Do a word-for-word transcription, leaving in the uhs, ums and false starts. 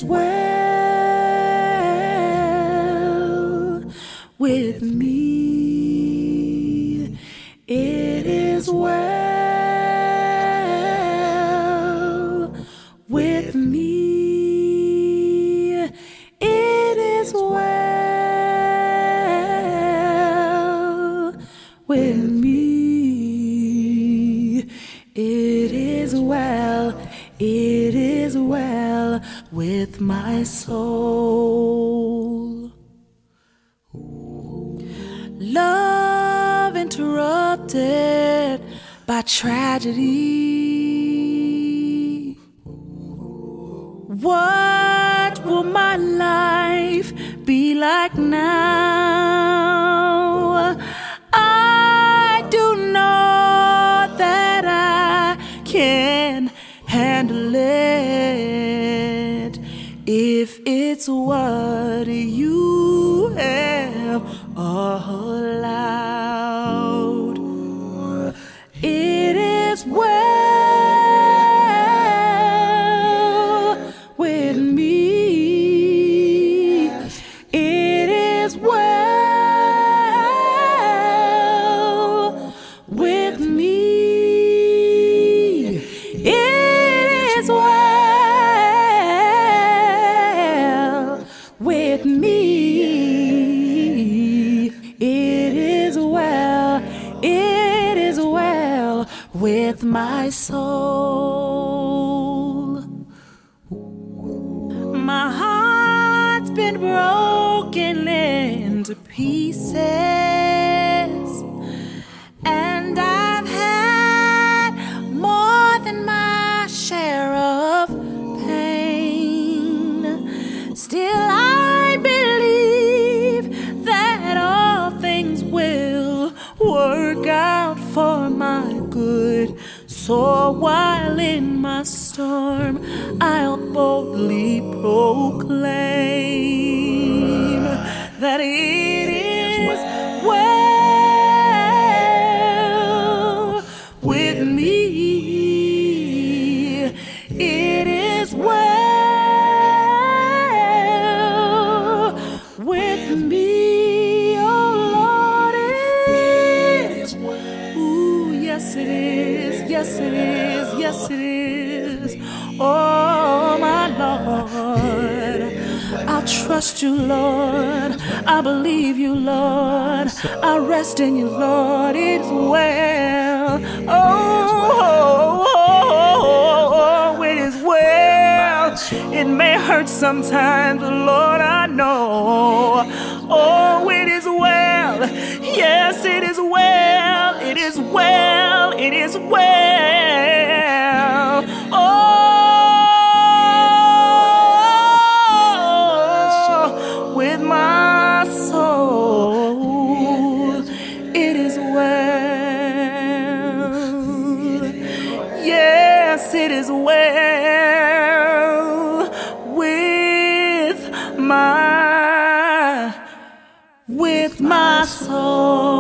is well with me. It is well with me. It is well with me. It is well. It is well with my soul. Love interrupted by tragedy. What will my life be like now? I do know that I can handle it if it's what you have allowed. It is well with me. It is well with me. It is well with me. It is well. It is well with my soul. My heart's been broken into pieces, and I've had more than my share of pain. Still I believe that all things will work out for my good. So while in my storm, I'll boldly proclaim that it is well with me. It is well with me. Oh Lord, it is. Ooh, yes it is. Yes it is. Yes it is. Oh my Lord, I'll trust you, Lord. I believe you, Lord. I rest in you, Lord. It is well. Oh, oh, oh, oh, it is well. It may hurt sometimes, but Lord, I know. Oh, it is well. Yes, it is well. It is well. It is well. Oh, with my soul, it is well. Yes, it is well with my with my soul.